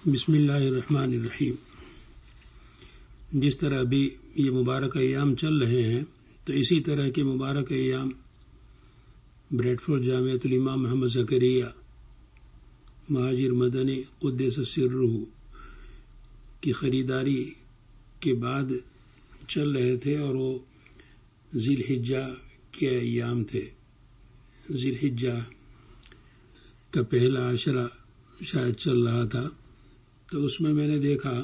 بسم اللہ الرحمن الرحیم۔ جس طرح ابھی یہ مبارک ایام چل رہے ہیں تو اسی طرح کے مبارک ایام بریڈ فورڈ جامعۃ الامام محمد زکریا مہاجر مدنی قدس سرہ کی خریداری کے بعد چل رہے تھے، اور وہ ذی الحجہ کے ایام تھے۔ ذی الحجہ کا پہلا عشرہ شاید چل رہا تھا، تو اس میں نے دیکھا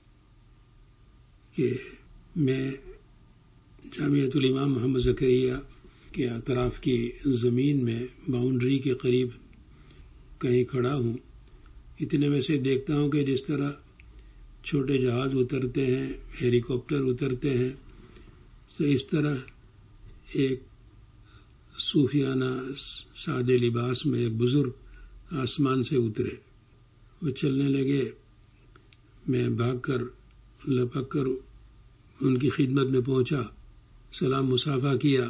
کہ میں جامعۃ الامام محمد زکریا کے اطراف کی زمین میں باؤنڈری کے قریب کہیں کھڑا ہوں۔ اتنے میں سے دیکھتا ہوں کہ جس طرح چھوٹے جہاز اترتے ہیں، ہیلی کاپٹر اترتے ہیں، تو اس طرح ایک صوفیانہ سادے لباس میں ایک بزرگ آسمان سے اترے۔ وہ چلنے لگے، میں بھاگ کر لپک کر ان کی خدمت میں پہنچا، سلام مصافحہ کیا،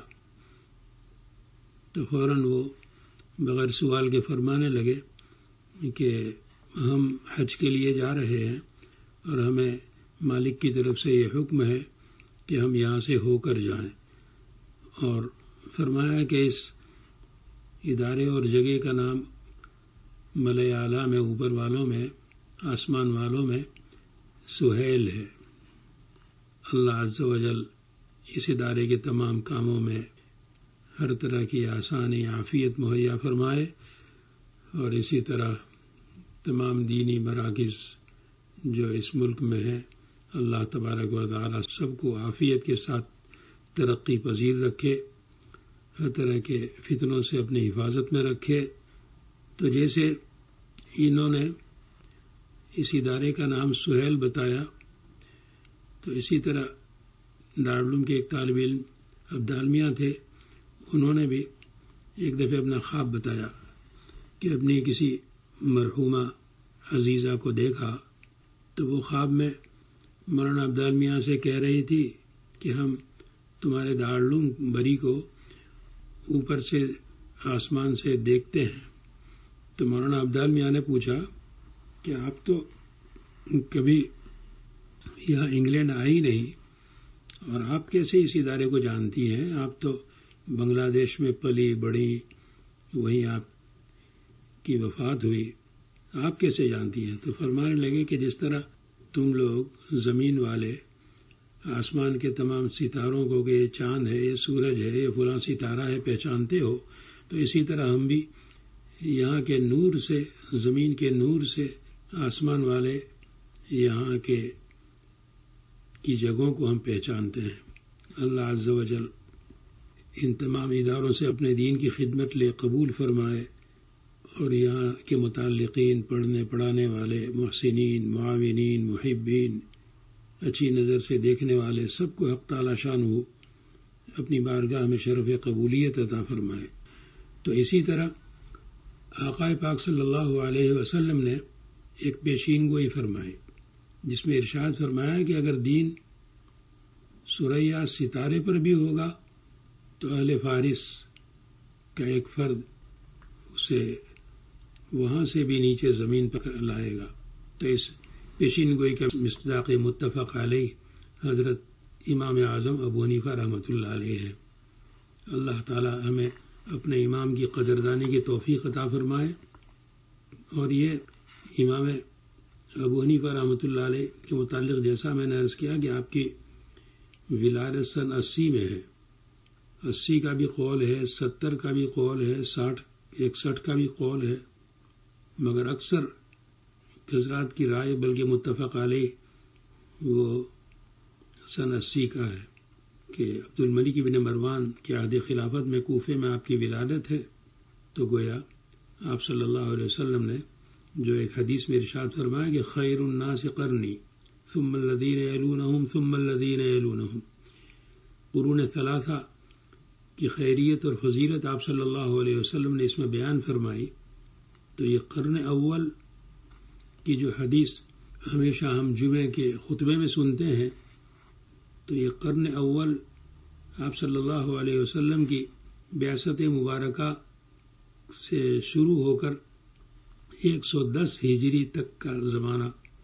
تو فوراً وہ بغیر سوال کے فرمانے لگے کہ ہم حج کے لیے جا رہے ہیں اور ہمیں مالک کی طرف سے یہ حکم ہے کہ ہم یہاں سے ہو کر جائیں، اور فرمایا کہ اس ادارے اور جگہ کا نام ملائے اعلیٰ میں، اوپر والوں میں، آسمان والوں میں سہیل ہے۔ اللہ عز و جل اس ادارے کے تمام کاموں میں ہر طرح کی آسانی عافیت مہیا فرمائے، اور اسی طرح تمام دینی مراکز جو اس ملک میں ہیں، اللہ تبارک و تعالی سب کو عافیت کے ساتھ ترقی پذیر رکھے، ہر طرح کے فتنوں سے اپنی حفاظت میں رکھے۔ تو جیسے انہوں نے اس ادارے کا نام سہیل بتایا، تو اسی طرح دارالعلوم کے ایک طالب علم عبدالمیاں تھے، انہوں نے بھی ایک دفعہ اپنا خواب بتایا کہ اپنی کسی مرحومہ عزیزہ کو دیکھا، تو وہ خواب میں مولانا عبدالمیاں سے کہہ رہی تھی کہ ہم تمہارے دارالعلوم بری کو اوپر سے آسمان سے دیکھتے ہیں۔ تو مولانا عبدالمیاں نے پوچھا کہ آپ تو کبھی یہاں انگلینڈ آئی نہیں، اور آپ کیسے اس ادارے کو جانتی ہیں؟ آپ تو بنگلہ دیش میں پلی بڑی، وہیں آپ کی وفات ہوئی، آپ کیسے جانتی ہیں؟ تو فرمانے لگے کہ جس طرح تم لوگ زمین والے آسمان کے تمام ستاروں کو کہ یہ چاند ہے، یہ سورج ہے، یہ فلاں ستارہ ہے پہچانتے ہو، تو اسی طرح ہم بھی یہاں کے نور سے، زمین کے نور سے آسمان والے یہاں کی جگہوں کو ہم پہچانتے ہیں۔ اللہ عز و جل ان تمام اداروں سے اپنے دین کی خدمت لے قبول فرمائے، اور یہاں کے متعلقین، پڑھنے پڑھانے والے، محسنین، معاونین، محبین، اچھی نظر سے دیکھنے والے سب کو حق تعالی شانہ اپنی بارگاہ میں شرف قبولیت عطا فرمائے۔ تو اسی طرح آقا پاک صلی اللہ علیہ وسلم نے ایک پیشین گوئی فرمائی، جس میں ارشاد فرمایا کہ اگر دین ثریا ستارے پر بھی ہوگا تو اہل فارس کا ایک فرد اسے وہاں سے بھی نیچے زمین پر لائے گا۔ تو اس پیشین گوئی کا مصداق متفق علیہ حضرت امام اعظم ابو حنیفہ رحمۃ اللہ علیہ ہے۔ اللہ تعالی ہمیں اپنے امام کی قدردانی کی توفیق عطا فرمائے۔ اور یہ امام ابو حنیفہ رحمۃ اللہ علیہ کے متعلق جیسا میں نے عرض کیا کہ آپ کی ولادت سن 80 میں ہے، 80 کا بھی قول ہے، 70 کا بھی قول ہے، 60 61 کا بھی قول ہے، مگر اکثر حضرات کی رائے بلکہ متفق علیہ وہ سن 80 کا ہے کہ عبد الملک بن مروان کے عہد خلافت میں کوفے میں آپ کی ولادت ہے۔ تو گویا آپ صلی اللہ علیہ وسلم نے جو ایک حدیث میں ارشاد فرمایا کہ خیر الناس قرنی ثم الذین یلونہم ثم الذین یلونہم، قرون ثلاثہ کی خیریت اور فضیلت آپ صلی اللہ علیہ وسلم نے اس میں بیان فرمائی۔ تو یہ قرن اول کی جو حدیث ہمیشہ ہم جمعے کے خطبے میں سنتے ہیں، تو یہ قرن اول آپ صلی اللہ علیہ وسلم کی بعثت مبارکہ سے شروع ہو کر 110 ہجری تک کا زمانہ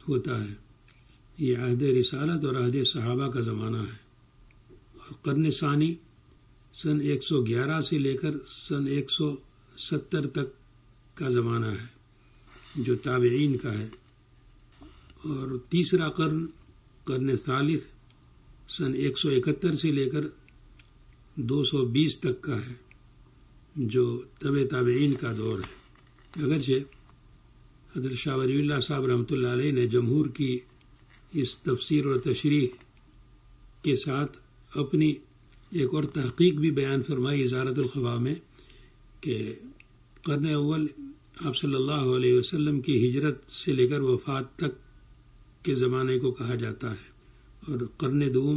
ہوتا ہے۔ یہ عہد رسالت اور عہد صحابہ کا زمانہ ہے، اور قرن ثانی سن 111 سے لے کر سن 170 تک کا زمانہ ہے جو تابعین کا ہے، اور تیسرا قرن ثالث سن 171 سے لے کر 220 تک کا ہے جو تابعین کا دور ہے۔ اگرچہ حضرت شاہ ولی اللہ صاحب رحمۃ اللہ علیہ نے جمہور کی اس تفسیر اور تشریح کے ساتھ اپنی ایک اور تحقیق بھی بیان فرمائی ازالۃ الخفا میں کہ قرن اول آپ صلی اللہ علیہ وسلم کی ہجرت سے لے کر وفات تک کے زمانے کو کہا جاتا ہے، اور قرن دوم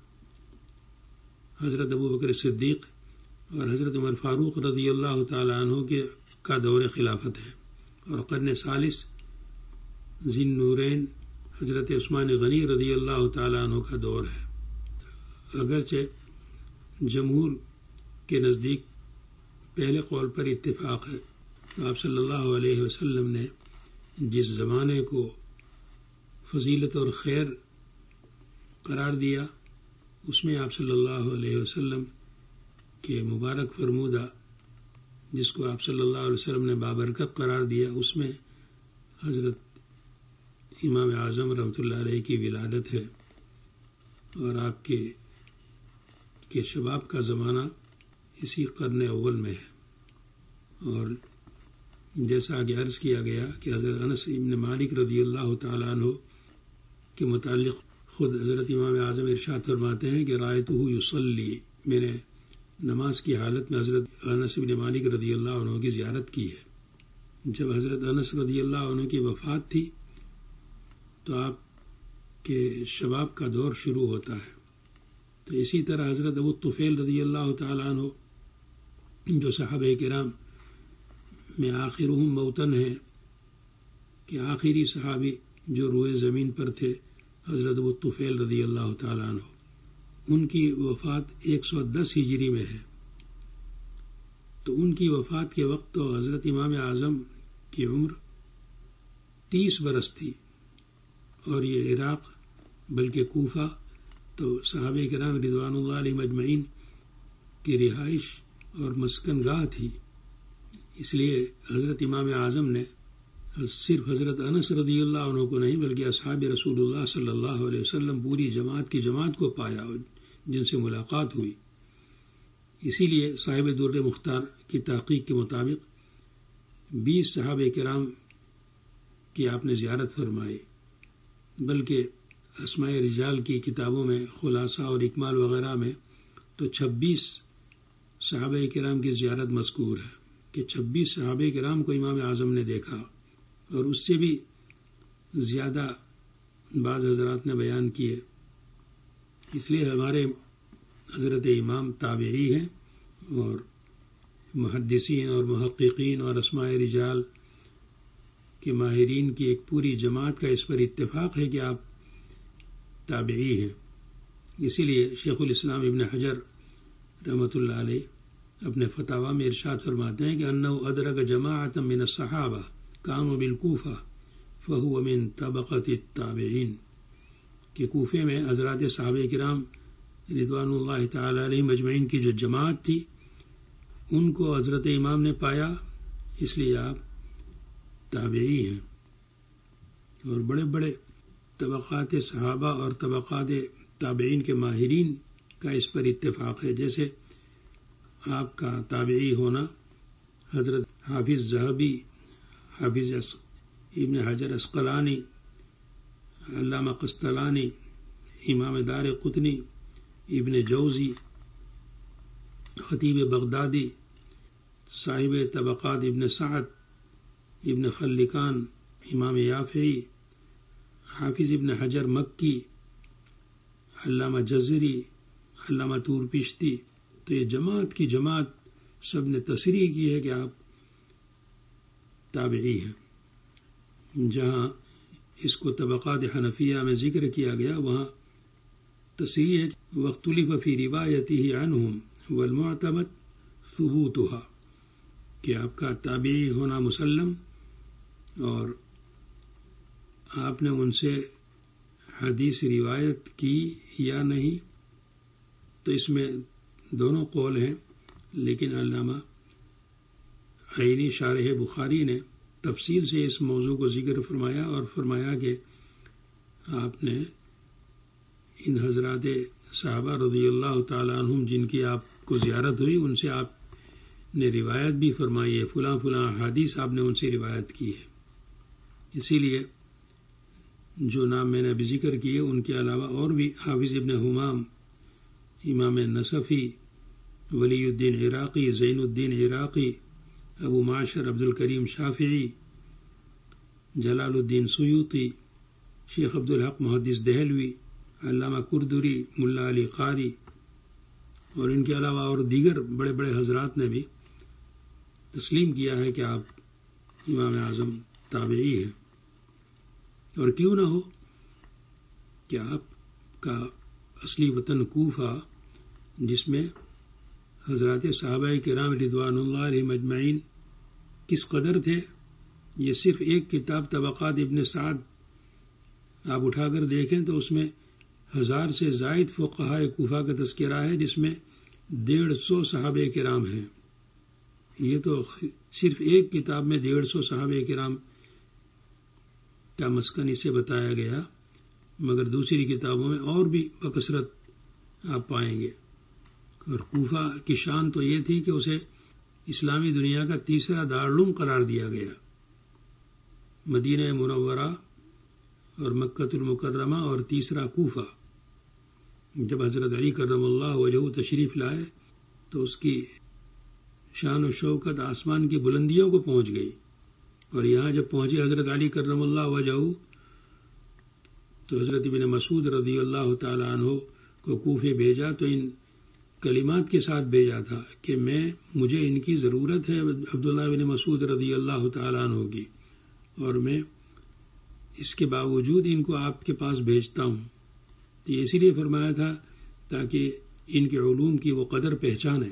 حضرت ابو بکر صدیق اور حضرت عمر فاروق رضی اللہ تعالی عنہ کا دور خلافت ہے، اور قرن ثالث ذی النورین حضرت عثمان غنی رضی اللہ تعالی عنہ کا دور ہے۔ اگرچہ جمہور کے نزدیک پہلے قول پر اتفاق ہے، تو آپ صلی اللہ علیہ وسلم نے جس زمانے کو فضیلت اور خیر قرار دیا اس میں آپ صلی اللہ علیہ وسلم کے مبارک فرمودہ جس کو آپ صلی اللہ علیہ وسلم نے بابرکت قرار دیا اس میں حضرت امام اعظم رحمۃ اللہ علیہ کی ولادت ہے، اور آپ کے شباب کا زمانہ اسی قرن اول میں ہے۔ اور جیسا آگے عرض کیا گیا کہ حضرت انس بن مالک رضی اللہ تعالیٰ عنہ کے متعلق خود حضرت امام اعظم ارشاد فرماتے ہیں کہ رأیتہ یصلی، میں نے نماز کی حالت میں حضرت انس بن مالک رضی اللہ عنہ کی زیارت کی ہے۔ جب حضرت انس رضی اللہ عنہ کی وفات تھی تو آپ کے شباب کا دور شروع ہوتا ہے، تو اسی طرح حضرت ابو طفیل رضی اللہ تعالیٰ عنہ جو صحابہ کرام میں آخرہم موتن ہیں کہ آخری صحابی جو روئے زمین پر تھے حضرت ابو طفیل رضی اللہ تعالیٰ عنہ، ان کی وفات 110 ہجری میں ہے، تو ان کی وفات کے وقت تو حضرت امام اعظم کی عمر 30 برس تھی، اور یہ عراق بلکہ کوفہ تو صحابہ کرام رضوان اللہ علیہ مجمعین کی رہائش اور مسکن گاہ تھی۔ اس لیے حضرت امام اعظم نے صرف حضرت انس رضی اللہ عنہ کو نہیں بلکہ اصحاب رسول اللہ صلی اللہ علیہ وسلم پوری جماعت کو پایا اور جن سے ملاقات ہوئی۔ اسی لیے صاحب در مختار کی تحقیق کے مطابق 20 صحابہ کرام کی آپ نے زیارت فرمائی، بلکہ اسماء رجال کی کتابوں میں خلاصہ اور اکمال وغیرہ میں تو 26 صحابہ کرام کی زیارت مذکور ہے کہ 26 صحابہ کرام کو امام اعظم نے دیکھا، اور اس سے بھی زیادہ بعض حضرات نے بیان کیے۔ اس لیے ہمارے حضرت امام تابعی ہیں، اور محدثین اور محققین اور اسماء رجال کے ماہرین کی ایک پوری جماعت کا اس پر اتفاق ہے کہ آپ تابعی ہیں۔ اسی لیے شیخ الاسلام ابن حجر رحمۃ اللہ علیہ اپنے فتاوی میں ارشاد فرماتے ہیں کہ انہ ادرک جماعۃ من الصحابہ کانوا بالکوفہ فہو من طبقۃ التابعین، کہ کوفے میں حضرات صحابہ کرام رضوان اللہ تعالی علیہ مجمعین کی جو جماعت تھی ان کو حضرت امام نے پایا، اس لیے آپ تابعی ہیں۔ اور بڑے بڑے طبقات صحابہ اور طبقات تابعین کے ماہرین کا اس پر اتفاق ہے، جیسے آپ کا تابعی ہونا حضرت حافظ ذہبی، حافظ ابن حجر عسقلانی، علامہ قسطلانی، امام دار قطنی، ابن جوزی، خطیب بغدادی، صاحب طبقات ابن سعد، ابن خلکان، امام یافعی، حافظ ابن حجر مکی، علامہ جزری، علامہ طور پشتی، تو یہ جماعت کی جماعت سب نے تصریح کی ہے کہ آپ تابعی ہیں۔ جہاں اس کو طبقات حنفیہ میں ذکر کیا گیا وہاں تصریح ہے واختلف فی روایتہ عنہم والمعتمد ثبوتھا، کہ آپ کا تابعی ہونا مسلم اور آپ نے ان سے حدیث روایت کی یا نہیں، تو اس میں دونوں قول ہیں، لیکن علامہ عینی شارح بخاری نے تفصیل سے اس موضوع کو ذکر فرمایا اور فرمایا کہ آپ نے ان حضرات صحابہ رضی اللہ تعالیٰ عنہم جن کی آپ کو زیارت ہوئی، ان سے آپ نے روایت بھی فرمائی ہے، فلاں فلاں حدیث آپ نے ان سے روایت کی ہے۔ اسی لیے جو نام میں نے ابھی ذکر کیے ان کے علاوہ اور بھی حافظ ابن حمام، امام نصفی، ولی الدین عراقی، زین الدین عراقی، ابو معاشر عبد الکریم شافعی، جلال الدین سیوطی، شیخ عبدالحق محدث دہلوی، علامہ کردری، ملا علی قاری، اور ان کے علاوہ اور دیگر بڑے بڑے حضرات نے بھی تسلیم کیا ہے کہ آپ امام اعظم تابعی ہیں۔ اور کیوں نہ ہو کہ آپ کا اصلی وطن کوفہ، جس میں حضرات صحابہ کرام رضوان اللہ علیہم اجمعین کس قدر تھے، یہ صرف ایک کتاب طبقات ابن سعد آپ اٹھا کر دیکھیں تو اس میں 1000 سے زائد فقہاء کوفہ کا تذکرہ ہے، جس میں 150 صحابہ کرام ہیں۔ یہ تو صرف ایک کتاب میں 150 صحابہ کرام کا مسکن اسے بتایا گیا، مگر دوسری کتابوں میں اور بھی بکثرت آپ پائیں گے۔ اور کوفہ کی شان تو یہ تھی کہ اسے اسلامی دنیا کا تیسرا دارالعلوم قرار دیا گیا۔ مدینہ منورہ اور مکہ المکرمہ اور تیسرا کوفہ۔ جب حضرت علی کرم اللہ وجہہ تشریف لائے تو اس کی شان و شوکت آسمان کی بلندیوں کو پہنچ گئی، اور یہاں جب پہنچے حضرت علی کرم اللہ وجہہ تو حضرت ابن مسعود رضی اللہ تعالی عنہ کو کوفے بھیجا، تو ان کلمات کے ساتھ بھیجا تھا کہ مجھے ان کی ضرورت ہے، عبداللہ بن مسعود رضی اللہ تعالی عنہ کی، اور میں اس کے باوجود ان کو آپ کے پاس بھیجتا ہوں۔ تو یہ اسی لیے فرمایا تھا تاکہ ان کے علوم کی وہ قدر پہچانے۔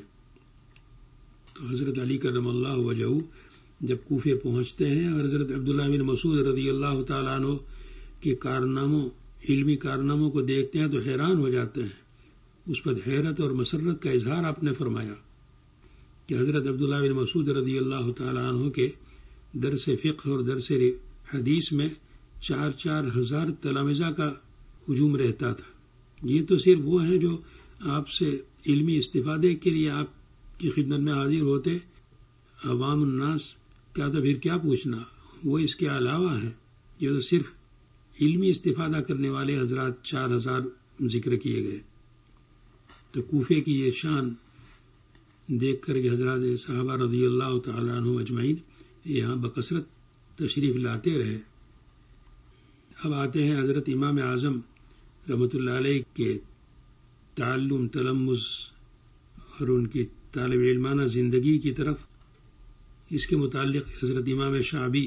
تو حضرت علی کرم اللہ وجہہ جب کوفے پہنچتے ہیں اور حضرت عبداللہ بن مسعود رضی اللہ تعالیٰ عنہ کے علمی کارناموں کو دیکھتے ہیں تو حیران ہو جاتے ہیں۔ اس پر حیرت اور مسرت کا اظہار آپ نے فرمایا کہ حضرت عبداللہ بن مسعود رضی اللہ تعالیٰ عنہ کے درس فقہ اور درس حدیث میں 4,000 تلامذہ کا ہجوم رہتا تھا۔ یہ تو صرف وہ ہیں جو آپ سے علمی استفادے کے لیے آپ کی خدمت میں حاضر ہوتے، عوام الناس کا تو پھر کیا پوچھنا، وہ اس کے علاوہ ہیں۔ یہ تو صرف علمی استفادہ کرنے والے حضرات 4,000 ذکر کیے گئے۔ تو کوفے کی یہ شان دیکھ کر کے حضرات صحابہ رضی اللہ تعالیٰ عنہ اجمعین یہاں بکثرت تشریف لاتے رہے۔ اب آتے ہیں حضرت امام اعظم رحمۃ اللہ علیہ کے تعلم، تلمذ اور ان کی طالب علمانہ زندگی کی طرف۔ اس کے متعلق حضرت امام شعبی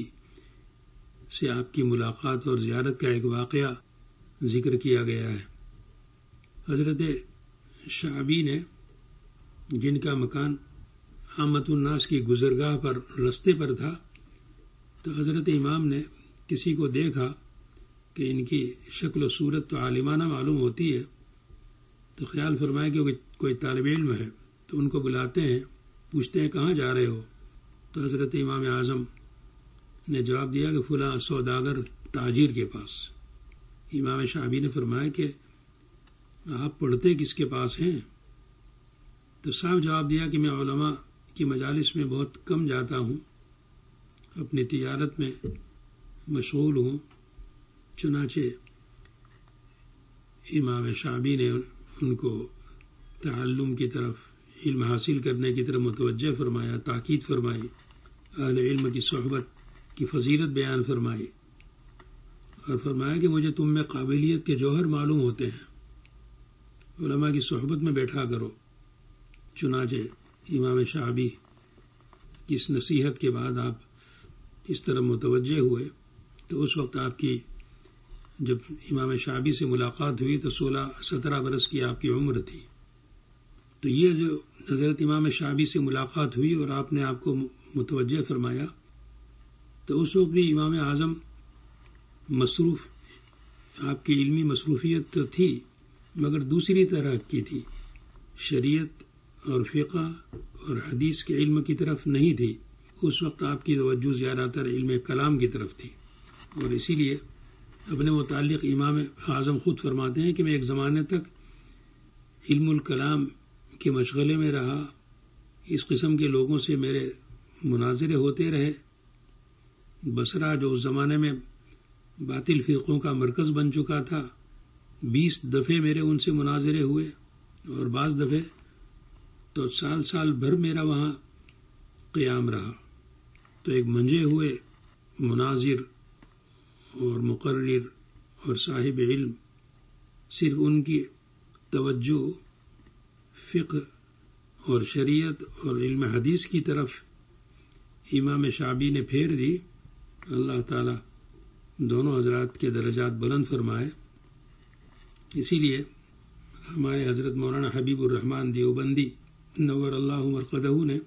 سے آپ کی ملاقات اور زیارت کا ایک واقعہ ذکر کیا گیا ہے۔ حضرت شعبی نے، جن کا مکان عامۃ الناس کی گزرگاہ پر رستے پر تھا، تو حضرت امام نے کسی کو دیکھا کہ ان کی شکل و صورت تو عالمانہ معلوم ہوتی ہے، تو خیال فرمایا کہ کوئی طالب علم ہے، تو ان کو بلاتے ہیں، پوچھتے ہیں کہاں جا رہے ہو؟ تو حضرت امام اعظم نے جواب دیا کہ فلاں سوداگر تاجر کے پاس۔ امام شعبی نے فرمایا کہ آپ پڑھتے کس کے پاس ہیں؟ تو صاحب جواب دیا کہ میں علماء کی مجالس میں بہت کم جاتا ہوں، اپنی تجارت میں مشغول ہوں۔ چنانچہ امام شعبی نے ان کو تعلم کی طرف، علم حاصل کرنے کی طرف متوجہ فرمایا، تاکید فرمائی، اہل علم کی صحبت کی فضیلت بیان فرمائی، اور فرمایا کہ مجھے تم میں قابلیت کے جوہر معلوم ہوتے ہیں، علماء کی صحبت میں بیٹھا کرو۔ چنانچہ امام شعبی کی اس نصیحت کے بعد آپ اس طرح متوجہ ہوئے، تو اس وقت آپ کی جب امام شعبی سے ملاقات ہوئی تو 16-17 برس کی آپ کی عمر تھی۔ تو یہ جو حضرت امام شعبی سے ملاقات ہوئی اور آپ نے آپ کو متوجہ فرمایا، تو اس وقت بھی امام اعظم مصروف آپ کی علمی مصروفیت تو تھی مگر دوسری طرح کی تھی، شریعت اور فقہ اور حدیث کے علم کی طرف نہیں تھی. اس وقت آپ کی توجہ زیادہ تر علم کلام کی طرف تھی، اور اسی لیے اپنے متعلق امام اعظم خود فرماتے ہیں کہ میں ایک زمانے تک علم الکلام کے مشغلے میں رہا. اس قسم کے لوگوں سے میرے مناظرے ہوتے رہے. بصرہ جو اس زمانے میں باطل فرقوں کا مرکز بن چکا تھا، 20 دفعے میرے ان سے مناظرے ہوئے، اور بعض دفعے تو سال بھر میرا وہاں قیام رہا. تو ایک منجے ہوئے مناظر اور مقرر اور صاحب علم صرف ان کی توجہ فقہ اور شریعت اور علم حدیث کی طرف امام شعبی نے پھیر دی. اللہ تعالی دونوں حضرات کے درجات بلند فرمائے. اسی لیے ہمارے حضرت مولانا حبیب الرحمن دیوبندی نور اللہ مرقدہ نے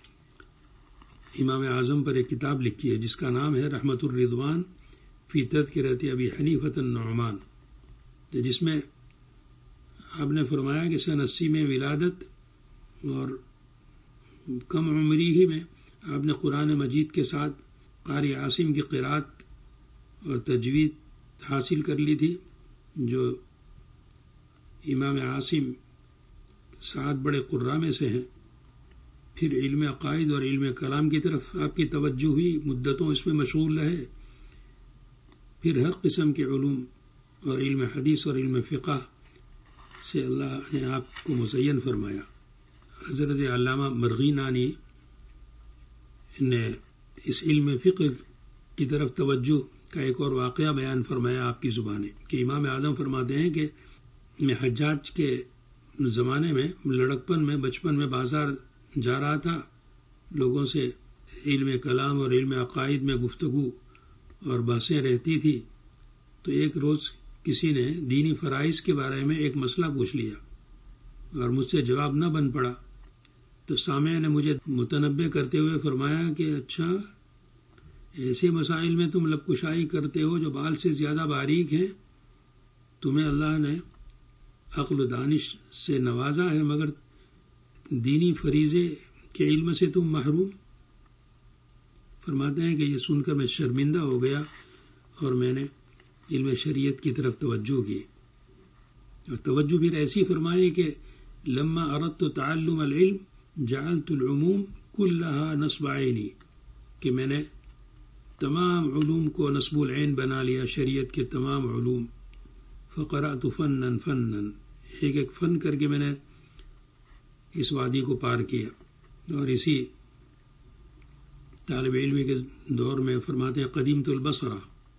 امام اعظم پر ایک کتاب لکھی ہے جس کا نام ہے رحمت الرضوان فی تذکرۃ ابی حنیفۃ النعمان، جس میں آپ نے فرمایا کہ سن 80 میں ولادت اور کم عمری ہی میں آپ نے قرآن مجید کے ساتھ قاری عاصم کی قرات اور تجوید حاصل کر لی تھی. جو امام عاصم 7 بڑے قراء میں سے ہیں. پھر علم عقائد اور علم کلام کی طرف آپ کی توجہ ہوئی، مدتوں اس میں مشغول رہے. پھر ہر قسم کے علوم اور علم حدیث اور علم فقہ سے اللہ نے آپ کو مزین فرمایا. حضرت علامہ مرغی نانی نے اس علم فقہ کی طرف توجہ کا ایک اور واقعہ بیان فرمایا آپ کی زبانیں کہ امام اعظم فرماتے ہیں کہ میں حجاج کے زمانے میں لڑکپن میں بچپن میں بازار جا رہا تھا، لوگوں سے علم کلام اور علم عقائد میں گفتگو اور بحثیں رہتی تھی. تو ایک روز کسی نے دینی فرائض کے بارے میں ایک مسئلہ پوچھ لیا اور مجھ سے جواب نہ بن پڑا. تو سامع نے مجھے متنبہ کرتے ہوئے فرمایا کہ اچھا، ایسے مسائل میں تم لب کشائی کرتے ہو جو بال سے زیادہ باریک ہیں. تمہیں اللہ نے عقل و دانش سے نوازا ہے مگر دینی فریضے کے علم سے تم محروم. فرماتے ہیں کہ یہ سن کر میں شرمندہ ہو گیا اور میں نے علم شریعت کی طرف توجہ کی. اور توجہ بھی ایسی فرمائی کہ لما اردت تعلم العلم جعلت العموم كلها نصب عینی، کہ میں نے تمام علوم کو نصب العین بنا لیا، شریعت کے تمام علوم. فقرأت فنا فنا، ایک ایک فن کر کے میں نے اس وادی کو پار کیا. اور اسی طالب علمی کے دور میں فرماتے ہیں قدیمت البصرہ،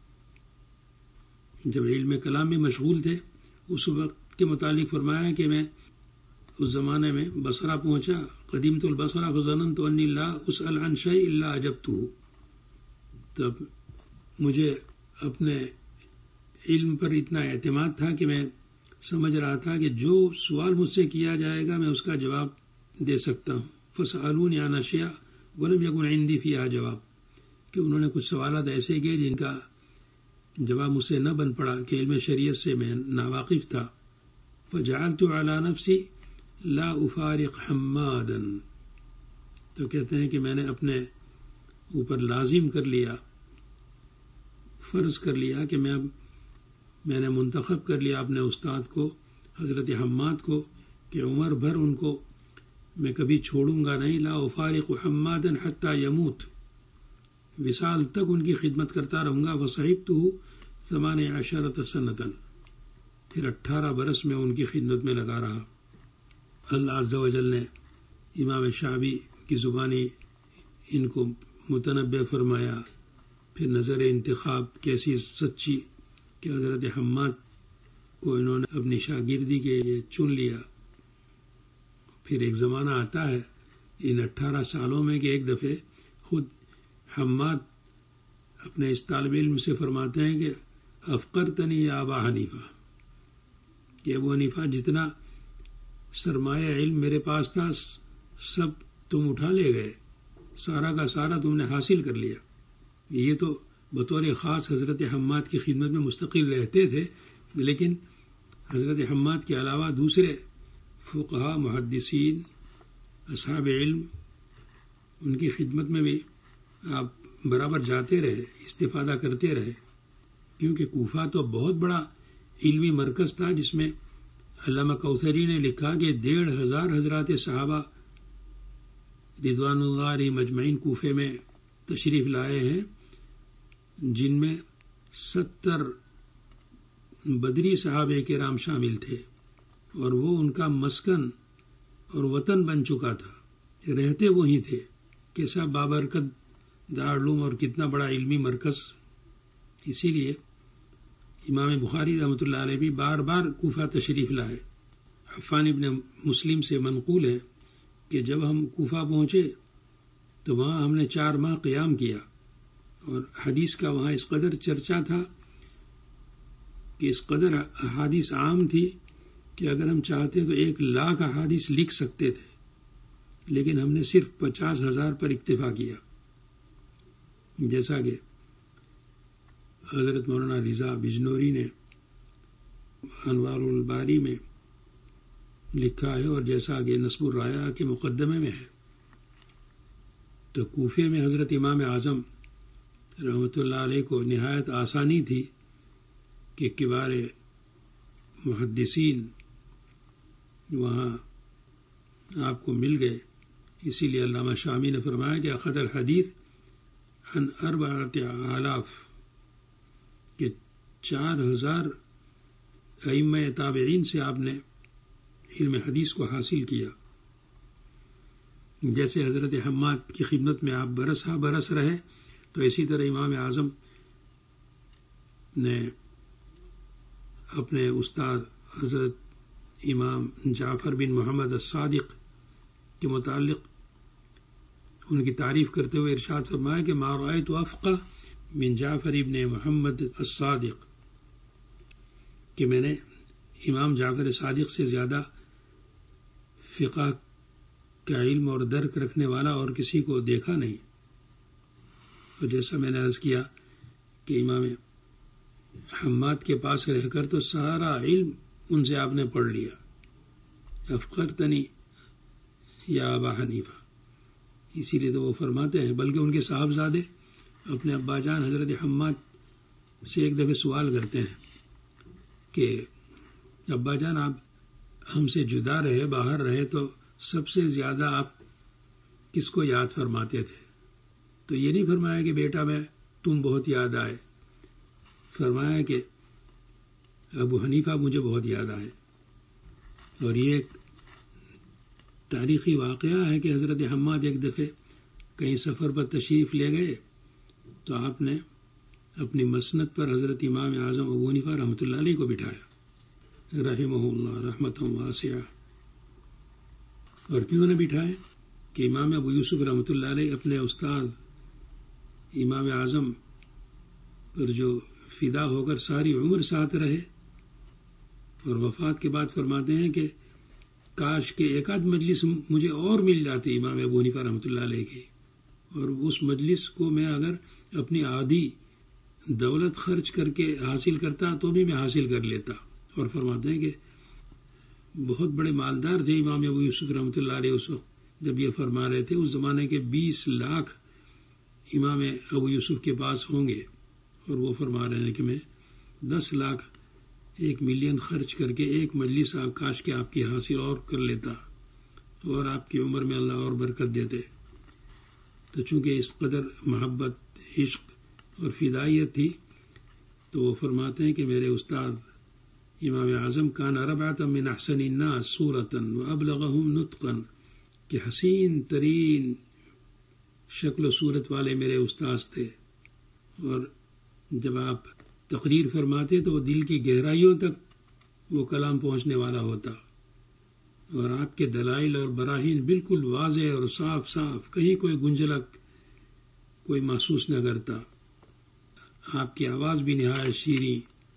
جب علم کلام میں مشغول تھے اس وقت کے متعلق فرمایا کہ میں اس زمانے میں بصرہ پہنچا. قدیمت البصرہ فظننت انی لا اسأل عن شیء الا اجبته، تب مجھے اپنے علم پر اتنا اعتماد تھا کہ میں سمجھ رہا تھا کہ جو سوال مجھ سے کیا جائے گا میں اس کا جواب دے سکتا ہوں. فسألونی عن اشیاء ولم یکن عندی فیہا جواب، کہ انہوں نے کچھ سوالات ایسے کیے جن کا جواب مجھ سے نہ بن پڑا کہ علم شریعت سے میں ناواقف تھا. فجعلت علی نفسی لا افارق حمادا، تو کہتے ہیں کہ میں نے اپنے اوپر لازم کر لیا، فرض کر لیا کہ میں نے منتخب کر لیا اپنے استاد کو حضرت حماد کو کہ عمر بھر ان کو میں کبھی چھوڑوں گا نہیں. لا افارق حمادا حتی یموت، وصال تک ان کی خدمت کرتا رہوں گا. وصحبتہ 18 سنۃ، پھر 18 برس میں ان کی خدمت میں لگا رہا. اللہ عز و جل نے امام شعبی کی زبانی ان کو متنبہ فرمایا. پھر نظر انتخاب کیسی سچی کہ حضرت حماد کو انہوں نے اپنی شاگردی کے لیے چن لیا. پھر ایک زمانہ آتا ہے ان 18 سالوں میں کہ ایک دفعے خود حماد اپنے اس طالب علم سے فرماتے ہیں کہ افقرتنی یا ابا حنیفہ، کہ ابو حنیفہ جتنا سرمایہ علم میرے پاس تھا سب تم اٹھا لے گئے، سارا کا سارا تم نے حاصل کر لیا. یہ تو بطور خاص حضرت حماد کی خدمت میں مستقل رہتے تھے، لیکن حضرت حماد کے علاوہ دوسرے فقہا، محدثین، اصحاب علم، ان کی خدمت میں بھی آپ برابر جاتے رہے، استفادہ کرتے رہے، کیونکہ کوفہ تو بہت بڑا علمی مرکز تھا، جس میں علامہ کوثری نے لکھا کہ 1,500 حضرات صحابہ رضوان اللہ علیہم اجمعین کوفے میں تشریف لائے ہیں، جن میں 70 بدری صحابہ کرام شامل تھے، اور وہ ان کا مسکن اور وطن بن چکا تھا، رہتے وہی تھے۔ کیسا بابرکت دارالعلوم اور کتنا بڑا علمی مرکز۔ اسی لیے امام بخاری رحمۃ اللہ علیہ بھی بار بار کوفہ تشریف لائے۔ عفان ابن مسلم سے منقول ہے کہ جب ہم کوفہ پہنچے تو وہاں ہم نے 4 ماہ قیام کیا، اور حدیث کا وہاں اس قدر چرچا تھا کہ اس قدر احادیث عام تھی کہ اگر ہم چاہتے تو 1,00,000 احادیث لکھ سکتے تھے، لیکن ہم نے صرف 50,000 پر اکتفا کیا۔ جیسا کہ حضرت مولانا رضا بجنوری نے انوار الباری میں لکھا ہے، اور جیسا کہ نصب الرایا کے مقدمے میں ہے، تو کوفے میں حضرت امام اعظم رحمۃ اللہ علیہ کو نہایت آسانی تھی کہ کبار محدثین وہاں آپ کو مل گئے۔ اسی لیے علامہ شامی نے فرمایا کہ اخذ الحدیث عن 4,000 کہ 4,000 ائمہ تابعین سے آپ نے علم حدیث کو حاصل کیا۔ جیسے حضرت حماد کی خدمت میں آپ برس ہا برس رہے، تو اسی طرح امام اعظم نے اپنے استاد حضرت امام جعفر بن محمد الصادق کے متعلق ان کی تعریف کرتے ہوئے ارشاد فرمایا کہ ما رأیت افقہ من جعفر ابن محمد الصادق، کہ میں نے امام جعفر صادق سے زیادہ فقہ کا علم اور درک رکھنے والا اور کسی کو دیکھا نہیں۔ اور جیسا میں نے عرض کیا کہ امام حماد کے پاس رہ کر تو سارا علم ان سے آپ نے پڑھ لیا۔ افقرتنی یا ابا حنیفہ، اسی لیے تو وہ فرماتے ہیں، بلکہ ان کے صاحبزادے اپنے ابا جان حضرت حماد سے ایک دفعہ سوال کرتے ہیں کہ ابا جان، آپ ہم سے جدا رہے، باہر رہے، تو سب سے زیادہ آپ کس کو یاد فرماتے تھے؟ تو یہ نہیں فرمایا کہ بیٹا میں تم بہت یاد آئے، فرمایا کہ ابو حنیفہ مجھے بہت یاد آئے۔ اور یہ ایک تاریخی واقعہ ہے کہ حضرت حماد ایک دفعہ کہیں سفر پر تشریف لے گئے، تو آپ نے اپنی مسند پر حضرت امام اعظم ابو حنیفہ رحمۃ اللہ علیہ کو بٹھایا، رحمہ اللہ رحمۃ واسعہ۔ اور کیوں نہ بٹھائے کہ امام ابو یوسف رحمۃ اللہ علیہ اپنے استاد امام اعظم پر جو فدا ہو کر ساری عمر ساتھ رہے، اور وفات کے بعد فرماتے ہیں کہ کاش کہ ایک آدھ مجلس مجھے اور مل جاتی امام ابو حنیفہ رحمۃ اللہ علیہ کی، اور اس مجلس کو میں اگر اپنی آدھی دولت خرچ کر کے حاصل کرتا تو بھی میں حاصل کر لیتا۔ اور فرماتے ہیں کہ بہت بڑے مالدار تھے امام ابو یوسف رحمۃ اللہ علیہ اس وقت جب یہ فرما رہے تھے۔ اس زمانے کے 20 لاکھ امام ابو یوسف کے پاس ہوں گے، اور وہ فرما رہے ہیں کہ میں 10 لاکھ 1 ملین خرچ کر کے ایک مجلس آپ کاش کہ آپ کی حاصل اور کر لیتا، اور آپ کی عمر میں اللہ اور برکت دیتے۔ تو چونکہ اس قدر محبت، عشق اور فدائیت تھی، تو وہ فرماتے ہیں کہ میرے استاد امام اعظم کان ربعۃ من احسن الناس صورۃ وابلغهم نطقا، کہ حسین ترین شکل و صورت والے میرے استاذ تھے، اور جب آپ تقریر فرماتے تو وہ دل کی گہرائیوں تک وہ کلام پہنچنے والا ہوتا، اور آپ کے دلائل اور براہین بالکل واضح اور صاف صاف، کہیں کوئی گنجلک کوئی محسوس نہ کرتا۔ آپ کی آواز بھی نہایت شیریں۔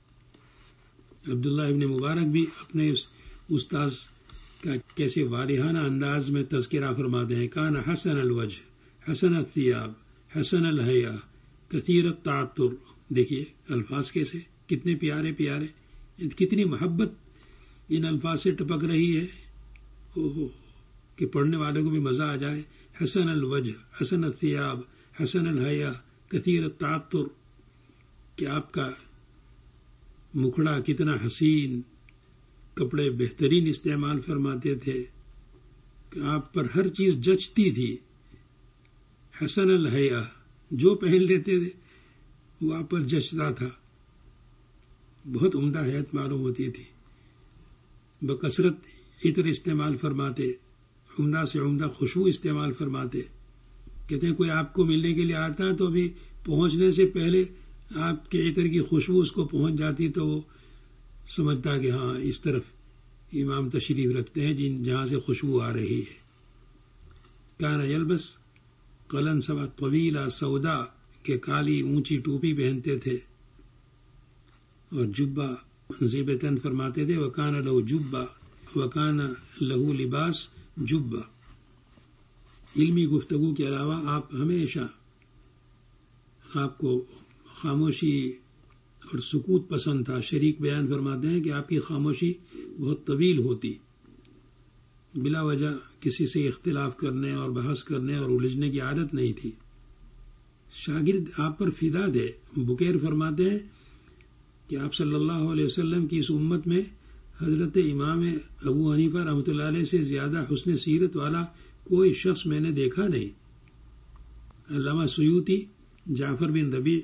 عبداللہ ابن مبارک بھی اپنے استاذ کا کیسے والہانہ انداز میں تذکرہ فرماتے ہیں، کان حسن الوجہ حسن الثیاب حسن الحیا کثیر التعطر. دیکھیے الفاظ کیسے کتنے پیارے پیارے, کتنی محبت ان الفاظ سے ٹپک رہی ہے کہ پڑھنے والوں کو بھی مزہ آ جائے. حسن الوجہ, حسن الثیاب, حسن الحیا, کثیر التعطر, کہ آپ کا مکھڑا کتنا حسین, کپڑے بہترین استعمال فرماتے تھے, کہ آپ پر ہر چیز جچتی تھی. حسن الحیا, جو پہن لیتے تھے وہ آپ پر جچتا تھا, بہت عمدہ حیات معلوم ہوتی تھی. بکثرت عطر استعمال فرماتے, عمدہ سے عمدہ خوشبو استعمال فرماتے. کہتے ہیں کوئی آپ کو ملنے کے لیے آتا ہے تو ابھی پہنچنے سے پہلے آپ کے عطر کی خوشبو اس کو پہنچ جاتی تو وہ سمجھتا کہ ہاں اس طرف امام تشریف رکھتے ہیں جہاں سے خوشبو آ رہی ہے. کان یلبس قلنسوۃ طویلہ سودا, کہ کالی اونچی ٹوپی پہنتے تھے, اور جبہ زیبتن فرماتے تھے. وکان لہو جبہ, وکان لہو لباس جبہ. علمی گفتگو کے علاوہ آپ ہمیشہ, آپ کو خاموشی اور سکوت پسند تھا. شریک بیان فرماتے ہیں کہ آپ کی خاموشی بہت طویل ہوتی, بلا وجہ کسی سے اختلاف کرنے اور بحث کرنے اور الجھنے کی عادت نہیں تھی. شاگرد آپ پر فدا تھے. بکیر فرماتے ہیں کہ آپ صلی اللہ علیہ وسلم کی اس امت میں حضرت امام ابو حنیفہ رحمۃ اللہ علیہ سے زیادہ حسن سیرت والا کوئی شخص میں نے دیکھا نہیں. علامہ سیوطی جعفر بن ربیع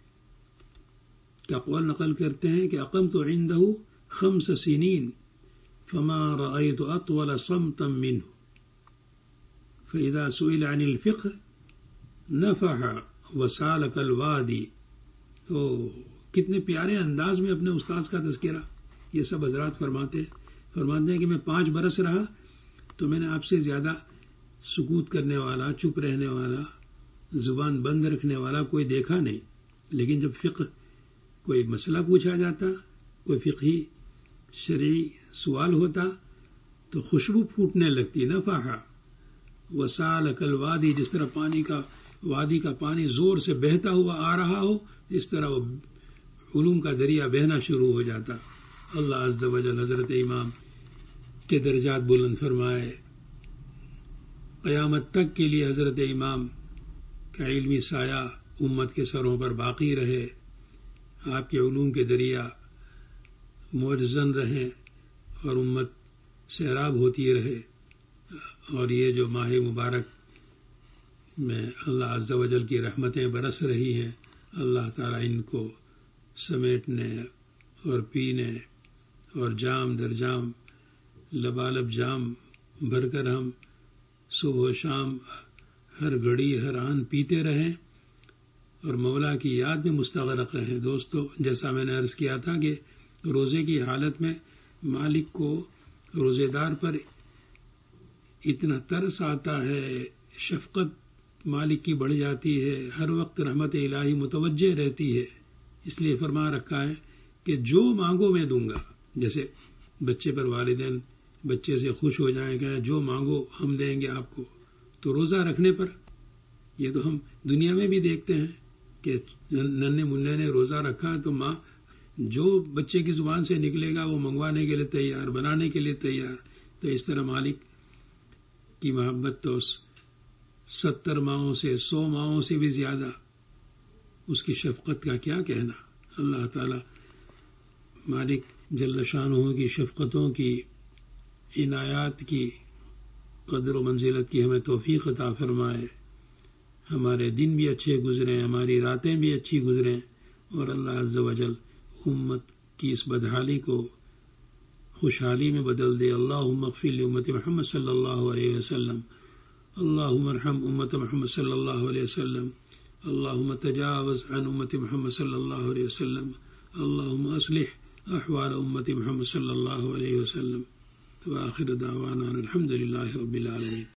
کا قول نقل کرتے ہیں کہ اقمت عنده 5 سنین فما رأيت اطول صمتا منه فإذا سئل عن الفقه نفح وسالك الوادي. تو کتنے پیارے انداز میں اپنے استاذ کا تذکرہ یہ سب حضرات فرماتے ہیں کہ میں 5 برس رہا تو میں نے آپ سے زیادہ سکوت کرنے والا, چپ رہنے والا, زبان بند رکھنے والا کوئی دیکھا نہیں. لیکن جب فقہ کوئی مسئلہ پوچھا جاتا, کوئی فقہی شرعی سوال ہوتا تو خوشبو پھوٹنے لگتی. نفحہ وسالک الوادی, جس طرح وادی کا پانی زور سے بہتا ہوا آ رہا ہو, اس طرح وہ علوم کا دریا بہنا شروع ہو جاتا. اللہ عز و جل حضرت امام کے درجات بلند فرمائے. قیامت تک کے لیے حضرت امام کا علمی سایہ امت کے سروں پر باقی رہے. آپ کے علوم کے دریا موجزن رہیں اور امت سیراب ہوتی رہے. اور یہ جو ماہ مبارک میں اللہ عز و جل کی رحمتیں برس رہی ہیں, اللہ تعالیٰ ان کو سمیٹنے اور پینے اور جام در جام لبالب جام بھر کر ہم صبح و شام ہر گھڑی ہر آن پیتے رہیں اور مولا کی یاد میں مستغرق رہیں. دوستو, جیسا میں نے عرض کیا تھا کہ روزے کی حالت میں مالک کو روزے دار پر اتنا ترس آتا ہے, شفقت مالک کی بڑھ جاتی ہے, ہر وقت رحمت الہی متوجہ رہتی ہے. اس لیے فرما رکھا ہے کہ جو مانگو میں دوں گا. جیسے بچے پر والدین بچے سے خوش ہو جائیں کہ جو مانگو ہم دیں گے آپ کو, تو روزہ رکھنے پر یہ تو ہم دنیا میں بھی دیکھتے ہیں کہ ننھے منھے نے روزہ رکھا تو ماں جو بچے کی زبان سے نکلے گا وہ منگوانے کے لیے تیار, بنانے کے لیے تیار. تو اس طرح مالک کی محبت تو 70 ماہوں سے 100 ماہوں سے بھی زیادہ, اس کی شفقت کا کیا کہنا. اللہ تعالی مالک جل شانہ کی شفقتوں کی, عنایات کی, قدر و منزلت کی ہمیں توفیق عطا فرمائے. ہمارے دن بھی اچھے گزریں, ہماری راتیں بھی اچھی گزریں, اور اللہ عز و جل امت کی اس بدحالی کو خوشحالی میں بدل دے. اللہم اغفر لامت محمد صلی اللہ علیہ وسلم, اللہم ارحم امت محمد صلی اللہ علیہ وسلم, اللہم تجاوز عن امت محمد صلی اللہ علیہ وسلم, اللہم اصلح احوال امت محمد صلی اللہ علیہ وسلم. وآخر دعوانا الحمد للہ رب العالمین.